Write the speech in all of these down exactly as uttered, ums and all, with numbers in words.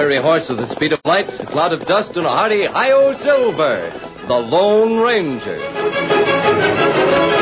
fiery horse with the speed of light, a cloud of dust, and a hearty Hi-O Silver, the Lone Ranger.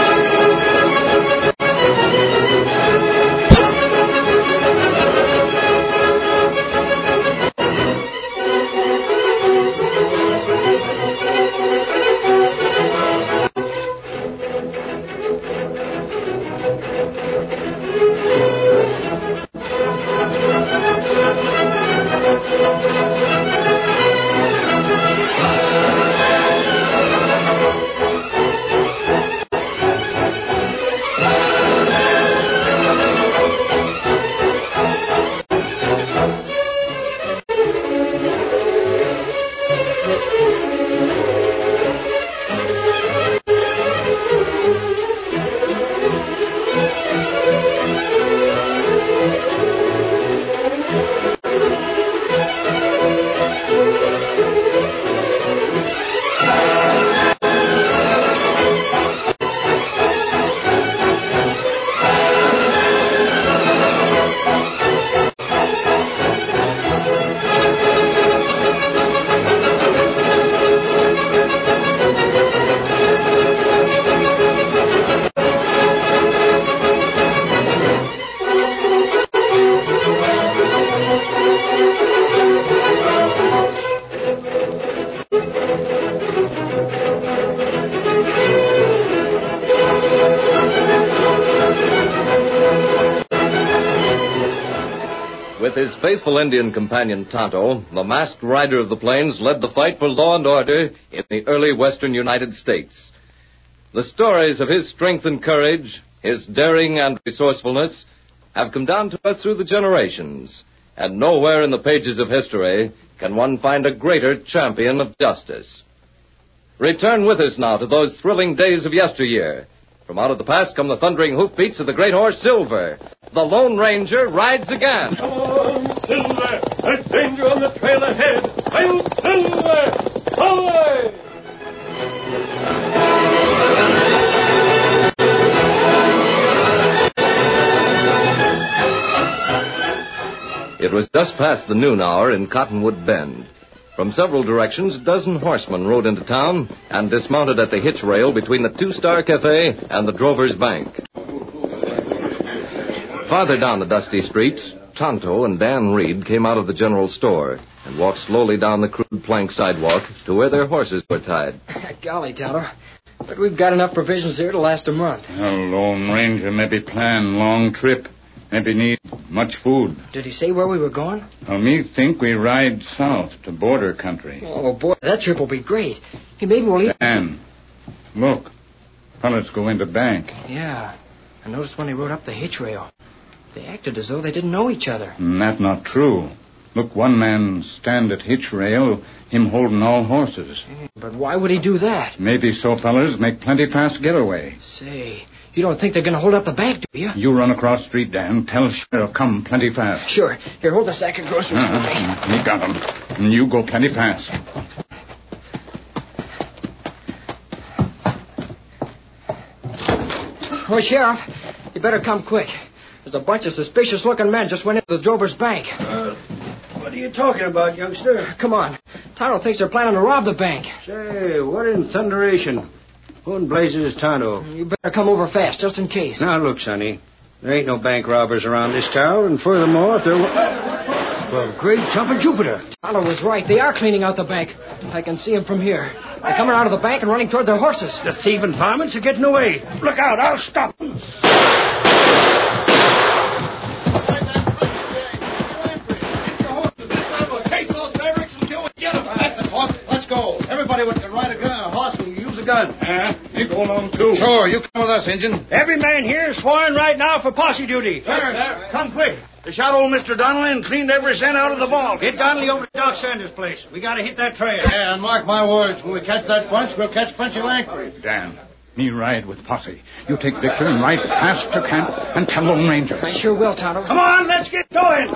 With his faithful Indian companion, Tonto, the masked rider of the plains led the fight for law and order in the early western United States. The stories of his strength and courage, his daring and resourcefulness, have come down to us through the generations, and nowhere in the pages of history can one find a greater champion of justice. Return with us now to those thrilling days of yesteryear. From out of the past come the thundering hoofbeats of the great horse Silver. The Lone Ranger rides again. Come on, Silver! There's danger on the trail ahead! I'm Silver! Away! It was just past the noon hour in Cottonwood Bend. From several directions, a dozen horsemen rode into town and dismounted at the hitch rail between the Two-Star Cafe and the Drover's Bank. Farther down the dusty street, Tonto and Dan Reed came out of the general store and walked slowly down the crude plank sidewalk to where their horses were tied. Golly, Tonto, but we've got enough provisions here to last a month. A Lone Ranger maybe plan long trip. Maybe need much food. Did he say where we were going? Well, me think we ride south to border country. Oh, boy, that trip will be great. Hey, maybe we'll eat... Dan, look. Fellas go into bank. Yeah. I noticed when they rode up the hitch rail. They acted as though they didn't know each other. Mm, that not true. Look, one man stand at hitch rail, him holding all horses. But why would he do that? Maybe so fellas make plenty fast getaway. Say, you don't think they're going to hold up the bank, do you? You run across the street, Dan. Tell Sheriff come plenty fast. Sure. Here, hold the sack of groceries uh-huh. for me. Me got 'em. And you go plenty fast. Oh, Sheriff, you better come quick. There's a bunch of suspicious-looking men just went into the Drover's Bank. Uh, what are you talking about, youngster? Come on. Tonto thinks they're planning to rob the bank. Say, what in thunderation? Who in blazes is Tonto? You better come over fast, just in case. Now, look, Sonny. There ain't no bank robbers around this town, and furthermore, if there were... Well, great jumping Jupiter. Tonto was right. They are cleaning out the bank. I can see them from here. They're coming out of the bank and running toward their horses. The thieving varmints are getting away. Look out, I'll stop them. Everybody with can ride a gun, a horse will use a gun. Uh, you go along, too. Sure, you come with us, Injun. Every man here is sworn right now for posse duty. Sir, sir. Come quick. They shot old Mister Donnelly and cleaned every cent out of the vault. Get Donnelly over to Doc Sanders' place. We got to hit that trail. Yeah, and mark my words, when we catch that bunch, we'll catch Frenchy Langford. Dan, me ride with posse. You take Victor and ride fast to camp and tell Lone Ranger. I sure will, Tonto. Come on, let's get going.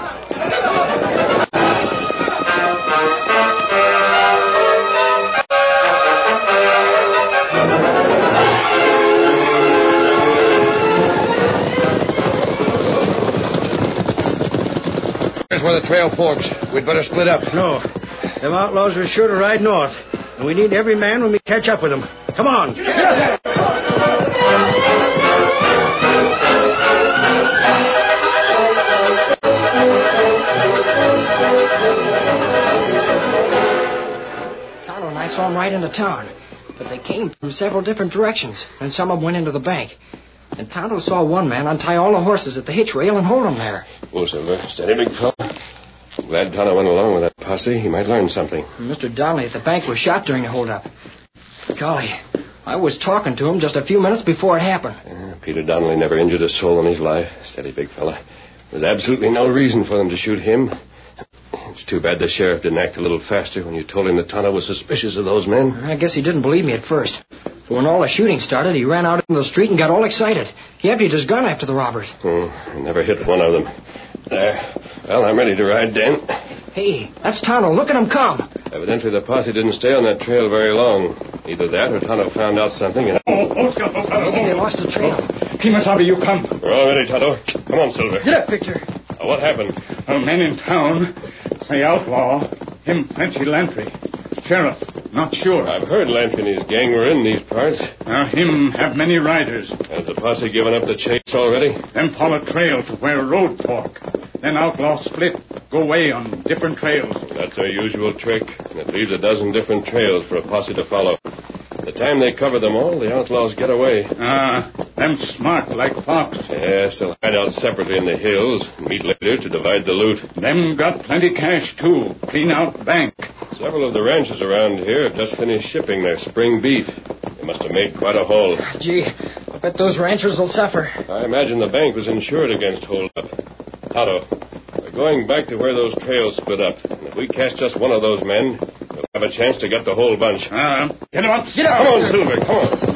Here's where the trail forks. We'd better split up. No. Them outlaws are sure to ride north. And we need every man when we catch up with them. Come on. Tonto and I saw them right into town. But they came from several different directions. And some of them went into the bank. And Tonto saw one man untie all the horses at the hitch rail and hold them there. Oh, Silver. Steady, big fella. I'm glad Tonto went along with that posse. He might learn something. Mister Donnelly at the bank was shot during the holdup. Golly, I was talking to him just a few minutes before it happened. Uh, Peter Donnelly never injured a soul in his life. Steady, big fella. There's absolutely no reason for them to shoot him. It's too bad the sheriff didn't act a little faster when you told him that Tonto was suspicious of those men. I guess he didn't believe me at first. But when all the shooting started, he ran out into the street and got all excited. He emptied his gun after the robbers. Oh, I never hit one of them. There. Well, I'm ready to ride, Dan. Hey, that's Tonto. Look at him come. Evidently, the posse didn't stay on that trail very long. Either that or Tonto found out something and... Oh, oh, Tonto, I think they lost the trail. Kimasabi, you come. We're all ready, Tonto. Come on, Silver. Get up, Victor. Uh, what happened? A men in town say outlaw, him Frenchy Lantry. Sheriff, not sure. I've heard Lantry and his gang were in these parts. Now, him have many riders. Has the posse given up the chase already? Then follow trail to where road fork. Then outlaw split, go away on different trails. That's their usual trick, and it leaves a dozen different trails for a posse to follow. The time they cover them all, the outlaws get away. Ah, them smart like fox. Yes, they'll hide out separately in the hills and meet later to divide the loot. Them got plenty cash, too. Clean out bank. Several of the ranchers around here have just finished shipping their spring beef. They must have made quite a haul. Gee, I bet those ranchers will suffer. I imagine the bank was insured against holdup. Tonto, we're going back to where those trails split up. And if we catch just one of those men, we'll have a chance to get the whole bunch. Ah, uh, get him up. Get up. Come on, Silver, come on.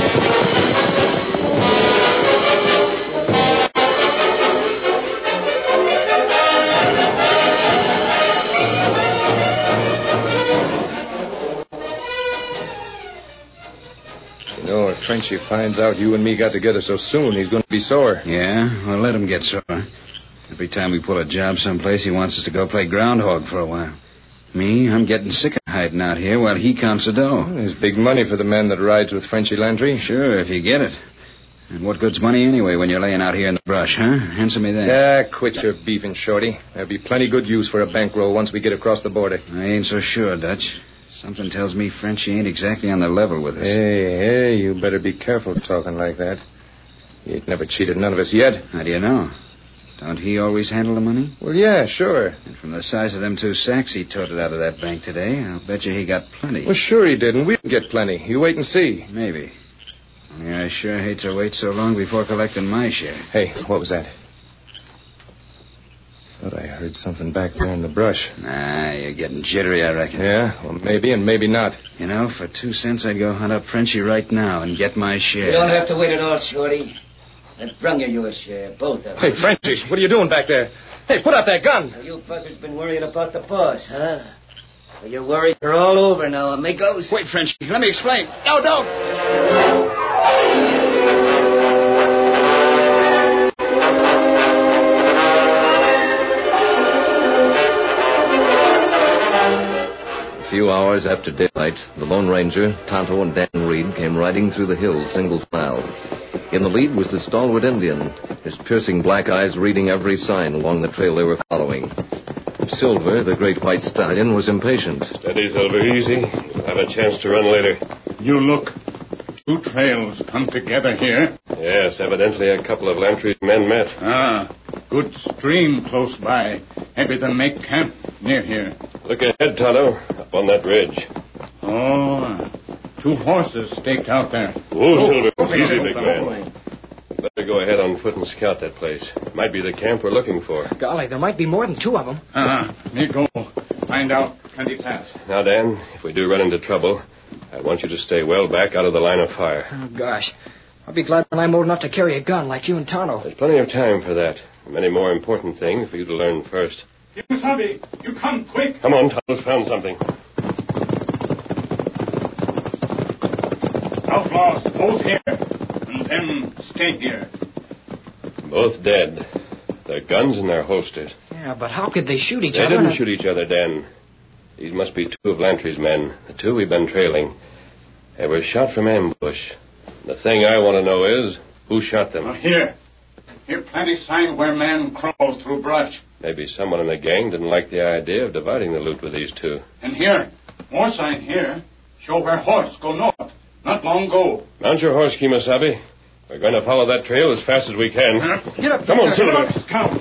You know, if Frenchy finds out you and me got together so soon, he's going to be sore. Yeah, well, let him get sore. Every time we pull a job someplace, he wants us to go play groundhog for a while. Me, I'm getting sick of hiding out here while he counts the dough. Well, there's big money for the man that rides with Frenchy Lantry. Sure, if you get it. And what good's money anyway when you're laying out here in the brush, huh? Answer me that. Yeah, quit your beefing, Shorty. There'll be plenty good use for a bankroll once we get across the border. I ain't so sure, Dutch. Something tells me Frenchy ain't exactly on the level with us. Hey, hey, you better be careful talking like that. He ain't never cheated none of us yet. How do you know? Don't he always handle the money? Well, yeah, sure. And from the size of them two sacks he toted out of that bank today, I'll bet you he got plenty. Well, sure he did, and we'll get plenty. You wait and see. Maybe. Only I sure hate to wait so long before collecting my share. Hey, what was that? Thought I heard something back there in the brush. Nah, you're getting jittery, I reckon. Yeah? Well, maybe and maybe not. You know, for two cents I'd go hunt up Frenchy right now and get my share. You don't have to wait at all, Shorty. I've brung you your share, both of them. Hey, Frenchy, what are you doing back there? Hey, put out that gun. So you buzzards been worrying about the boss, huh? Well, your worries are all over now, amigos. Wait, Frenchy, let me explain. No, don't! A few hours after daylight, the Lone Ranger, Tonto, and Dan Reed came riding through the hills single file. In the lead was the stalwart Indian, his piercing black eyes reading every sign along the trail they were following. Silver, the great white stallion, was impatient. Steady, Silver, easy. You'll have a chance to run later. You look. Two trails come together here. Yes, evidently a couple of Lantry's men met. Ah, good stream close by. Maybe they make camp near here. Look ahead, Tonto, up on that ridge. Oh, two horses staked out there. Whoa, Silver, oh, easy, oh, big oh, man. Better go ahead on foot and scout that place. It might be the camp we're looking for. Golly, there might be more than two of them. Ah, me go. Find out plenty fast. Now, Dan, if we do run into trouble, I want you to stay well back out of the line of fire. Oh, gosh. I'll be glad when I'm old enough to carry a gun like you and Tonto. There's plenty of time for that. Many more important things for you to learn first. Kimasabi, you come quick. Come on, Tonto's found something. Outlaws, both here. And them stay here. Both dead. Their guns in their holsters. Yeah, Yeah, but how could they shoot each They other? didn't and- shoot each other, Dan. These must be two of Lantry's men, the two we've been trailing. They were shot from ambush. The thing I want to know is, who shot them? Now, here. Here, plenty sign where man crawled through brush. Maybe someone in the gang didn't like the idea of dividing the loot with these two. And here, more sign here. Show where horse go north. Not long go. Mount your horse, Kimasabi. We're going to follow that trail as fast as we can. Huh? Get up. Come on, Get Silver. up, Scout.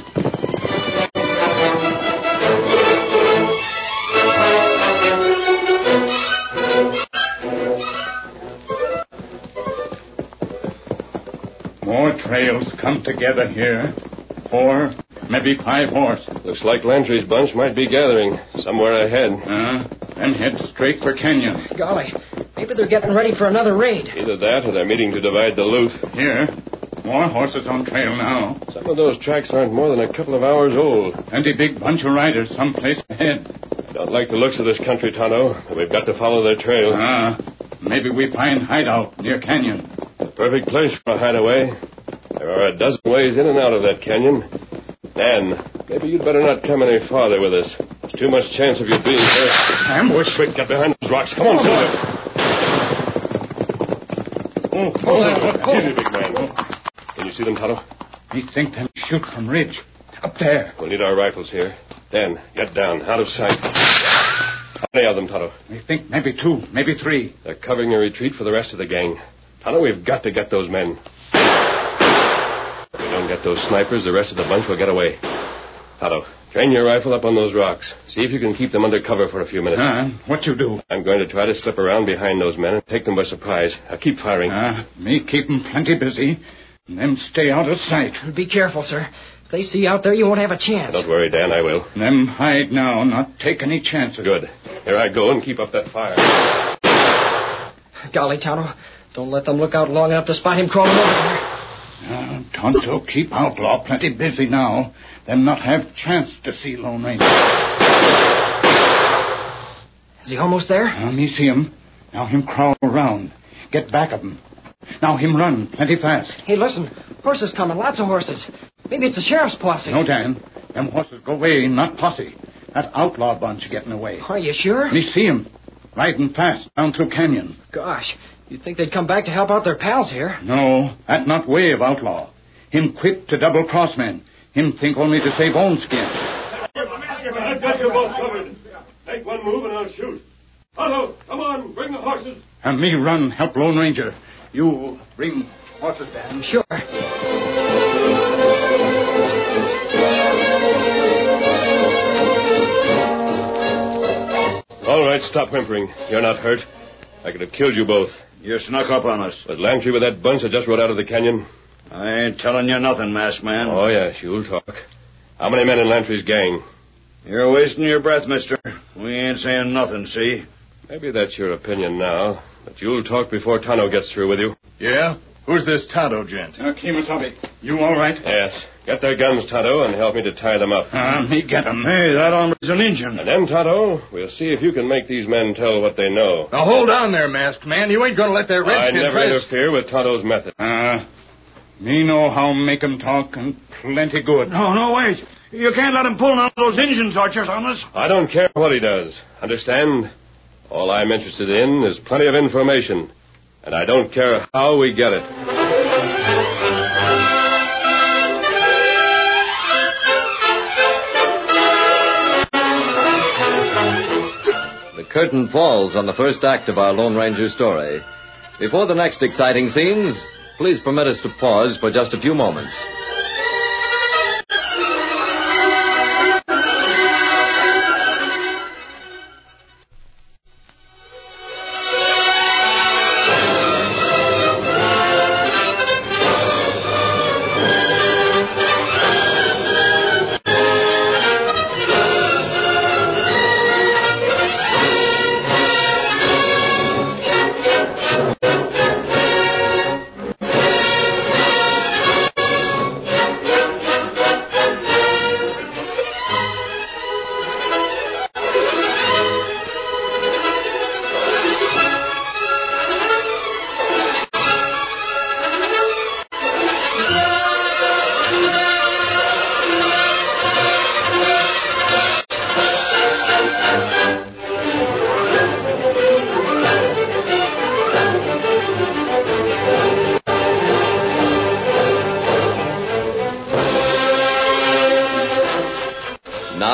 More trails come together here. Four, maybe five horse. Looks like Lantry's bunch might be gathering somewhere ahead. Uh, then head straight for Canyon. Golly, maybe they're getting ready for another raid. Either that or they're meeting to divide the loot. Here, more horses on trail now. Some of those tracks aren't more than a couple of hours old. And a big bunch of riders someplace ahead. Don't like the looks of this country, Tonto, but we've got to follow their trail. Ah, maybe we find hideout near Canyon. The perfect place for a hideaway. There are a dozen ways in and out of that canyon. Dan, maybe you'd better not come any farther with us. There's too much chance of you being hurt. Ambush. Quick, get behind those rocks. Come on, Silver. Oh, oh, oh. Easy, big man. Can you see them, Tonto? We think them shoot from ridge. Up there. We'll need our rifles here. Dan, get down, out of sight. How many of them, Tonto? We think maybe two, maybe three. They're covering a retreat for the rest of the gang. Tonto, we've got to get those men. If we don't get those snipers, the rest of the bunch will get away. Tonto, train your rifle up on those rocks. See if you can keep them under cover for a few minutes. Ah, what you do? I'm going to try to slip around behind those men and take them by surprise. I'll keep firing. Ah, me keep 'em plenty busy. And them stay out of sight. Be careful, sir. If they see you out there, you won't have a chance. Don't worry, Dan, I will. Them hide now, not take any chances. Good. Here I go and keep up that fire. Golly, Tonto, don't let them look out long enough to spot him crawling over there. Ah, Tonto, keep outlaw plenty busy now. Them not have chance to see Lone Ranger. Is he almost there? Ah, me see him. Now him crawl around. Get back of him. Now him run plenty fast. Hey, listen. Horses coming. Lots of horses. Maybe it's the sheriff's posse. No, Dan. Them horses go away, not posse. That outlaw bunch getting away. Are you sure? Me see him. Riding fast down through canyon. Gosh, you'd think they'd come back to help out their pals here. No, that not way of outlaw. Him quick to double cross men. Him think only to save own skin. I've got you both covered. Make one move and I'll shoot. Tonto, come on, bring the horses. And me run help Lone Ranger. You bring horses, Dan. Sure. All right, stop whimpering. You're not hurt. I could have killed you both. You snuck up on us. Was Lantry with that bunch that just rode out of the canyon? I ain't telling you nothing, masked man. Oh, yes, you'll talk. How many men in Lantry's gang? You're wasting your breath, mister. We ain't saying nothing, see? Maybe that's your opinion now, but you'll talk before Tonto gets through with you. Yeah? Who's this Tonto gent? Uh, Kimasabi, you all right? Yes. Get their guns, Tonto, and help me to tie them up. Ah, me get 'em. Hey, that hombre's an Injun. And then, Tonto, we'll see if you can make these men tell what they know. Now, hold on there, masked man. You ain't gonna let that I redskin never try to- interfere with Tonto's method. Ah, me know how make 'em talk, and plenty good. No, no, wait. You can't let him pull none of those Injun tortures on us. I don't care what he does. Understand? All I'm interested in is plenty of information. And I don't care how we get it. The curtain falls on the first act of our Lone Ranger story. Before the next exciting scenes, please permit us to pause for just a few moments.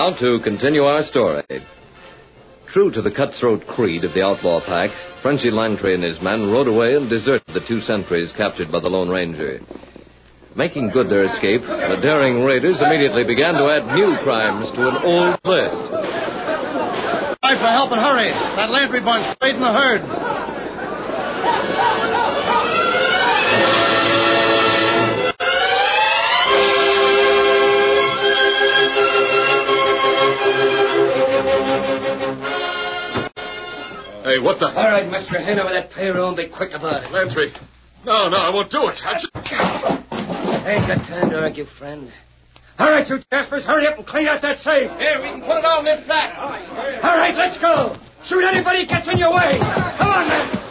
now to continue our story. True to the cutthroat creed of the outlaw pack, Frenchy Lantry and his men rode away and deserted the two sentries captured by the Lone Ranger. Making good their escape, the daring raiders immediately began to add new crimes to an old list. Try for help and hurry. That Lantry bunch straight in the herd. Hey, what the... All right, Mister Hand over that payroll and be quick about it. Lantry. No, no, I won't do it. I just... I ain't got time to argue, friend. All right, you Jaspers, hurry up and clean out that safe. Here, we can put it all in this sack. All right, let's go. Shoot anybody who gets in your way. Come on, man.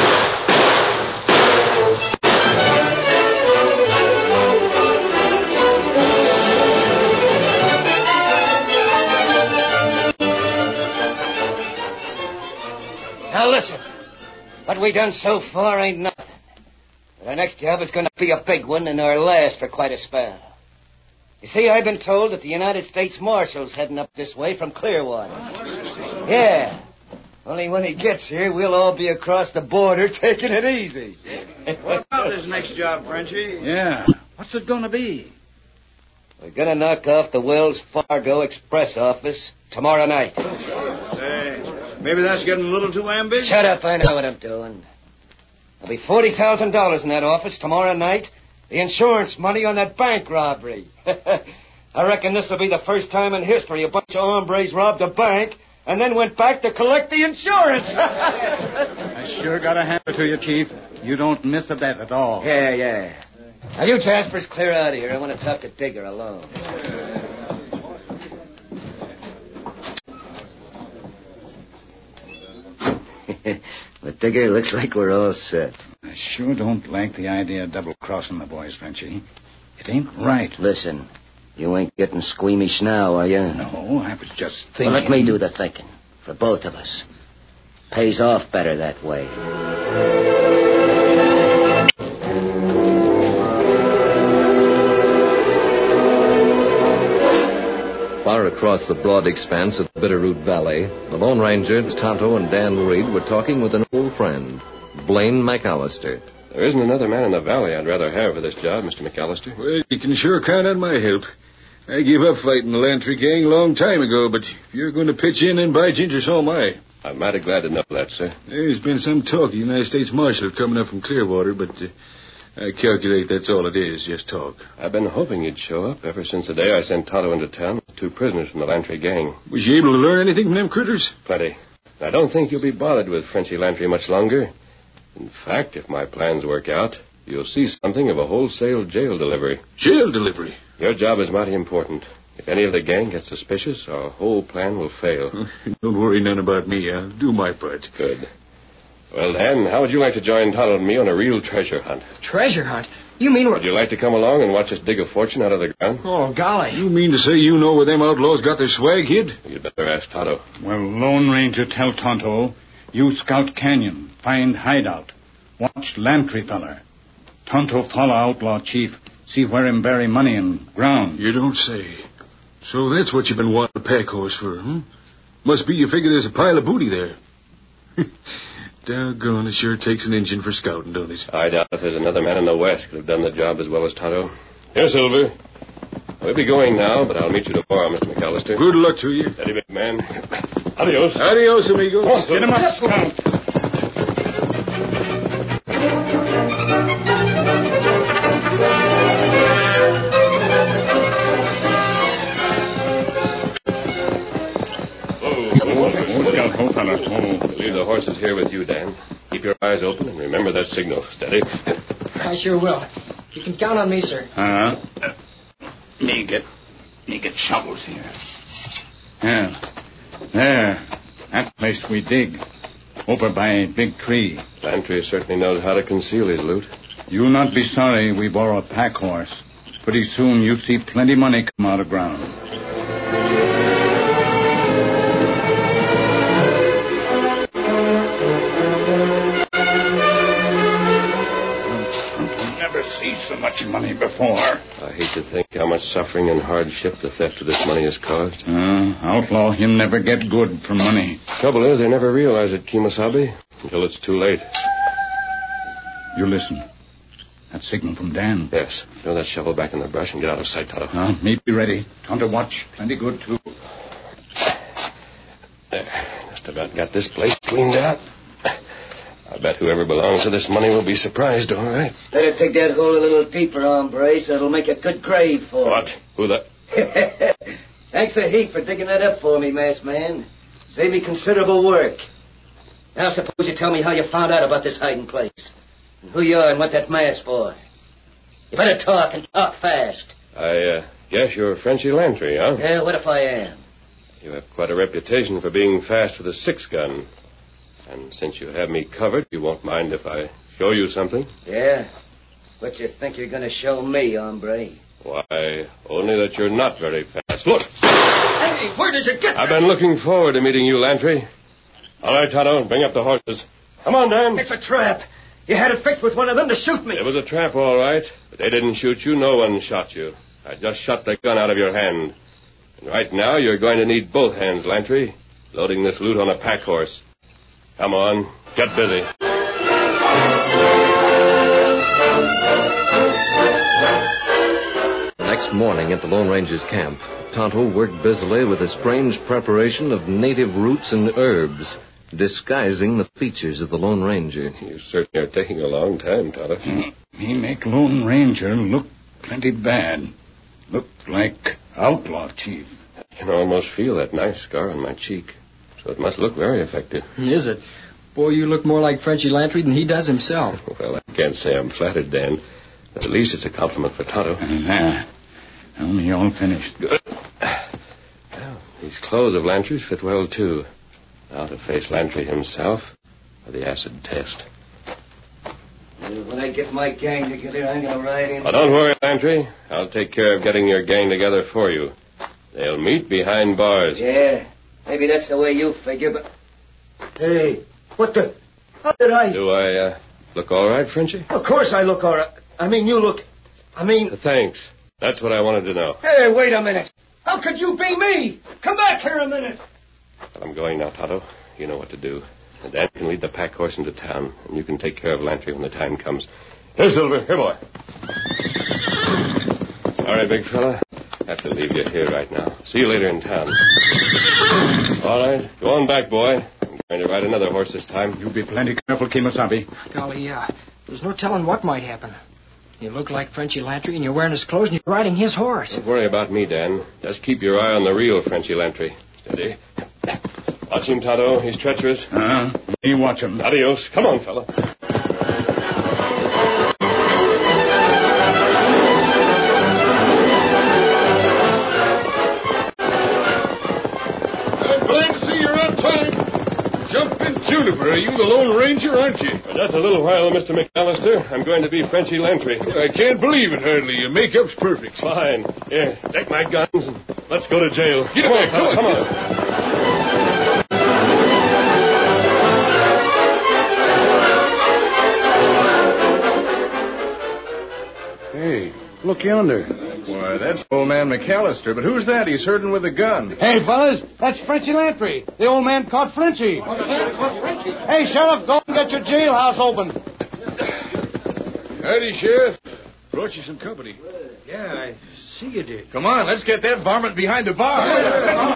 Now listen, what we done so far ain't nothing. But our next job is going to be a big one and our last for quite a spell. You see, I've been told that the United States Marshal's heading up this way from Clearwater. Yeah. Only when he gets here, we'll all be across the border taking it easy. What about this next job, Frenchy? Yeah. What's it going to be? We're going to knock off the Wells Fargo Express office tomorrow night. Say, maybe that's getting a little too ambitious. Shut up, I know what I'm doing. There'll be forty thousand dollars in that office tomorrow night. The insurance money on that bank robbery. I reckon this will be the first time in history a bunch of hombres robbed a bank and then went back to collect the insurance. I sure got to hand it to you, Chief. You don't miss a bet at all. Yeah, yeah. Now, you Jaspers, clear out of here. I want to talk to Digger alone. But, Digger, looks like we're all set. I sure don't like the idea of double-crossing the boys, Frenchy. It ain't right. Listen, you ain't getting squeamish now, are you? No, I was just thinking... Well, let me do the thinking. For both of us. Pays off better that way. Far across the broad expanse of the Bitterroot Valley, the Lone Ranger, Tonto, and Dan Reed were talking with an old friend, Blaine McAllister. There isn't another man in the valley I'd rather have for this job, Mister McAllister. Well, you can sure count on my help. I gave up fighting the Lantry gang a long time ago, but if you're going to pitch in, then by ginger, so am I. I'm mighty glad to know that, sir. There's been some talk of the United States Marshal coming up from Clearwater, but uh, I calculate that's all it is, just talk. I've been hoping you'd show up ever since the day I sent Tonto into town with two prisoners from the Lantry gang. Was you able to learn anything from them critters? Plenty. I don't think you'll be bothered with Frenchy Lantry much longer. In fact, if my plans work out, you'll see something of a wholesale jail delivery. Jail delivery? Your job is mighty important. If any of the gang gets suspicious, our whole plan will fail. Don't worry none about me. I'll do my part. Good. Well, Dan, how would you like to join Tonto and me on a real treasure hunt? Treasure hunt? You mean we're... Would you like to come along and watch us dig a fortune out of the ground? Oh, golly. You mean to say you know where them outlaws got their swag hid? You'd better ask Tonto. Well, Lone Ranger, tell Tonto, you scout Canyon, find hideout. Watch Lantry feller. Tonto follow outlaw chief, see where him bury money and ground. You don't say. So that's what you've been wanting a pack horse for, huh? Must be you figure there's a pile of booty there. Doggone, it sure takes an engine for scouting, don't it? I doubt if there's another man in the West could have done the job as well as Tonto. Here, Silver. We'll be going now, but I'll meet you tomorrow, Mister McAllister. Good luck to you. Steady, big man. Adios. Adios, amigos. Oh, Get him up, Scout. Leave the horses here with you, Dan. Keep your eyes open and remember that signal. Steady. I sure will. You can count on me, sir. Uh-huh. Me get, me get shovels here. Yeah. There. That place we dig. Over by a big tree. Lantry certainly knows how to conceal his loot. You'll not be sorry we borrow a pack horse. Pretty soon you see plenty money come out of ground. see so much money before. I hate to think how much suffering and hardship the theft of this money has caused. Uh, outlaw, him never get good from money. Trouble is, they never realize it, Kemosabe, until it's too late. You listen. That signal from Dan. Yes. Throw that shovel back in the brush and get out of sight, Tonto. Uh, me be ready. Tonto, watch. Plenty good, too. There. Just about got this place cleaned out. I bet whoever belongs to this money will be surprised, all right. Better dig that hole a little deeper, hombre, so it'll make a good grave for What? Who the... Thanks a heap for digging that up for me, masked man. Saved me considerable work. Now suppose you tell me how you found out about this hiding place. And who you are and what that mask's for. You better talk and talk fast. I uh, guess you're Frenchy Lantry, huh? Yeah, what if I am? You have quite a reputation for being fast with a six-gun. And since you have me covered, you won't mind if I show you something? Yeah? What you think you're going to show me, hombre? Why, only that you're not very fast. Look! Hey, where did you get I've been looking forward to meeting you, Lantry. All right, Tonto, bring up the horses. Come on, Dan. It's a trap. You had it fixed with one of them to shoot me. It was a trap, all right. But they didn't shoot you. No one shot you. I just shot the gun out of your hand. And right now, you're going to need both hands, Lantry, loading this loot on a pack horse. Come on, get busy. The next morning at the Lone Ranger's camp, Tonto worked busily with a strange preparation of native roots and herbs, disguising the features of the Lone Ranger. You certainly are taking a long time, Tonto. He make Lone Ranger look plenty bad. Look like outlaw chief. I can almost feel that knife scar on my cheek. So it must look very effective. Is it? Boy, you look more like Frenchy Lantry than he does himself. Well, I can't say I'm flattered, Dan. But at least it's a compliment for Tonto. Uh, only all finished. Good. Well, these clothes of Lantry's fit well, too. Now to face Lantry himself for the acid test. When I get my gang together, I'm going to ride in. Oh, don't worry, Lantry. I'll take care of getting your gang together for you. They'll meet behind bars. Yeah, maybe that's the way you figure, but... Hey, what the... How did I... Do I uh, look all right, Frenchy? Of course I look all right. I mean, you look... I mean... Uh, thanks. That's what I wanted to know. Hey, wait a minute. How could you be me? Come back here a minute. Well, I'm going now, Tonto. You know what to do. And Dan can lead the pack horse into town, and you can take care of Lantry when the time comes. Here, Silver. Here, boy. Sorry, big fella. I have to leave you here right now. See you later in town. All right. Go on back, boy. I'm going to ride another horse this time. You be plenty careful, Kemosabe. Golly, uh, there's no telling what might happen. You look like Frenchy Lantry, and you're wearing his clothes, and you're riding his horse. Don't worry about me, Dan. Just keep your eye on the real Frenchy Lantry. Steady. Watch him, Tonto. He's treacherous. Uh-huh. Me watch him. Adios. Come on, fella. I'm glad to see you're on time. Jumping Juniper, are you the Lone Ranger, aren't you? Well, just a little while, Mister McAllister. I'm going to be Frenchy Lantry. I can't believe it, hardly. Your makeup's perfect. Fine. Here, take my guns and let's go to jail. Get come back, on, come come on. on. Hey, look yonder. Why, that's old man McAllister, but who's that? He's herding with a gun. Hey, fellas, that's Frenchy Lantry. The old man caught Frenchy. Hey, Sheriff, go and get your jailhouse open. Howdy, Sheriff. Brought you some company. Yeah, I see you did. Come on, let's get that varmint behind the bar.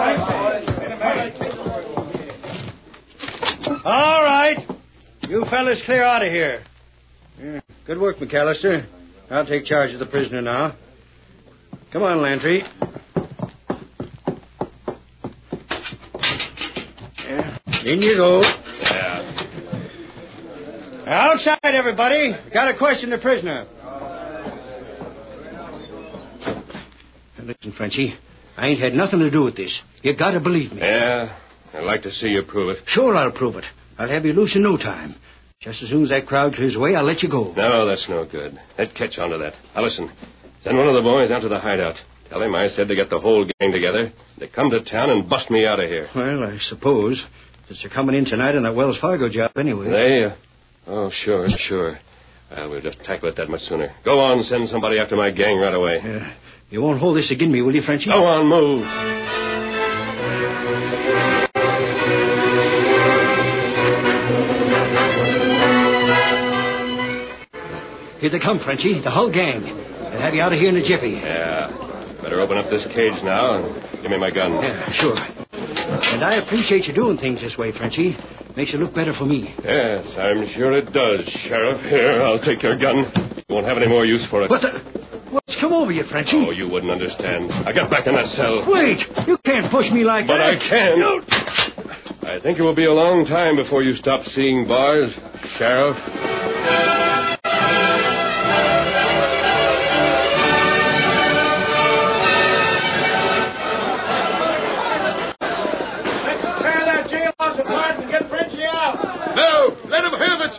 All right. You fellas clear out of here. Yeah, good work, McAllister. I'll take charge of the prisoner now. Come on, Lantry. Yeah, in you go. Yeah. Outside, everybody. Got to question the prisoner. Listen, Frenchy, I ain't had nothing to do with this. You got to believe me. Yeah, I'd like to see you prove it. Sure, I'll prove it. I'll have you loose in no time. Just as soon as that crowd clears away, I'll let you go. No, that's no good. They'd catch on to that. Now, listen. Send one of the boys out to the hideout. Tell him I said to get the whole gang together. They come to town and bust me out of here. Well, I suppose. Since they're coming in tonight on that Wells Fargo job anyway. They, uh, oh, sure, sure. Well, we'll just tackle it that much sooner. Go on, send somebody after my gang right away. Uh, you won't hold this against me, will you, Frenchy? Go on, move. Here they come, Frenchy. The whole gang. They'll have you out of here in a jiffy. Yeah. Better open up this cage now and give me my gun. Yeah, sure. And I appreciate you doing things this way, Frenchy. Makes it look better for me. Yes, I'm sure it does, Sheriff. Here, I'll take your gun. You won't have any more use for it. What the... What's come over you, Frenchy? Oh, you wouldn't understand. I got back in that cell. Wait! You can't push me like but that. But I can. You... I think it will be a long time before you stop seeing bars, Sheriff. No! Let him have it!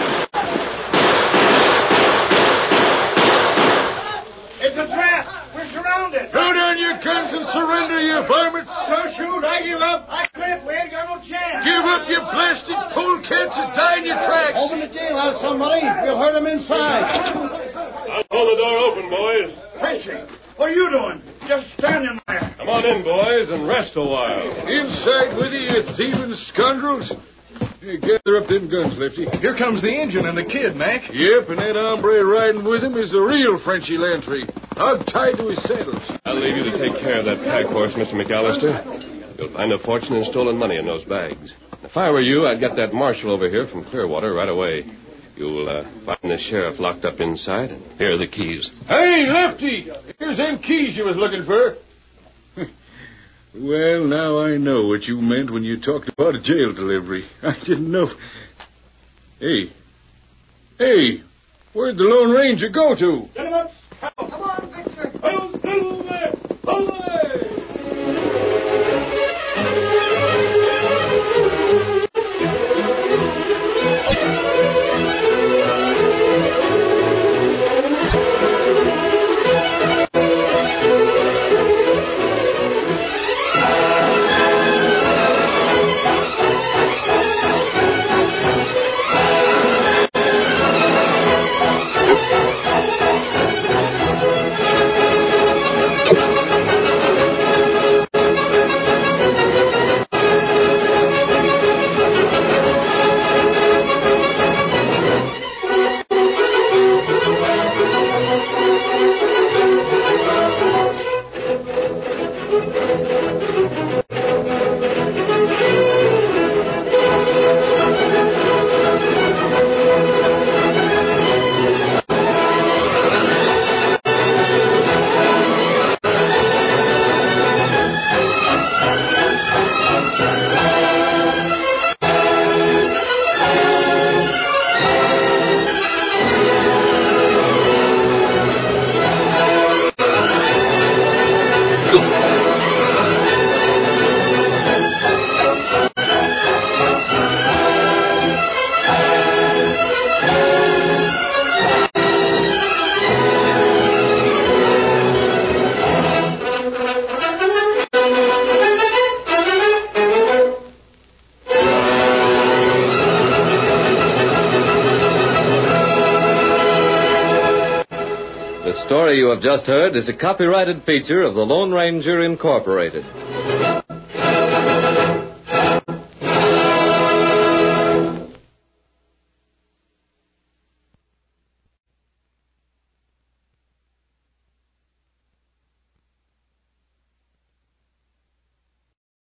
It's a trap! We're surrounded! Throw down your guns and surrender, you varmints! Don't shoot! I give up! I quit! We ain't got no chance! Give up, you blasted polecats, and die in your tracks! Open the jailhouse, somebody! We'll hurt them inside! I'll hold the door open, boys. Frenchy, what are you doing? Just standing there. Come on in, boys, and rest a while. Inside with you, you thieving scoundrels! Hey, gather up them guns, Lefty. Here comes the engine and the kid, Mac. Yep, and that hombre riding with him is the real Frenchy Lantry, hog-tied to his saddles. I'll leave you to take care of that pack horse, Mister McAllister. You'll find a fortune in stolen money in those bags. If I were you, I'd get that marshal over here from Clearwater right away. You'll uh, find the sheriff locked up inside, and here are the keys. Hey, Lefty! Here's them keys you was looking for. Well, now I know what you meant when you talked about a jail delivery. I didn't know. Hey. Hey, where'd the Lone Ranger go to? Gentlemen, come on, Victor. Hold still there. Hold there. The story you have just heard is a copyrighted feature of the Lone Ranger Incorporated.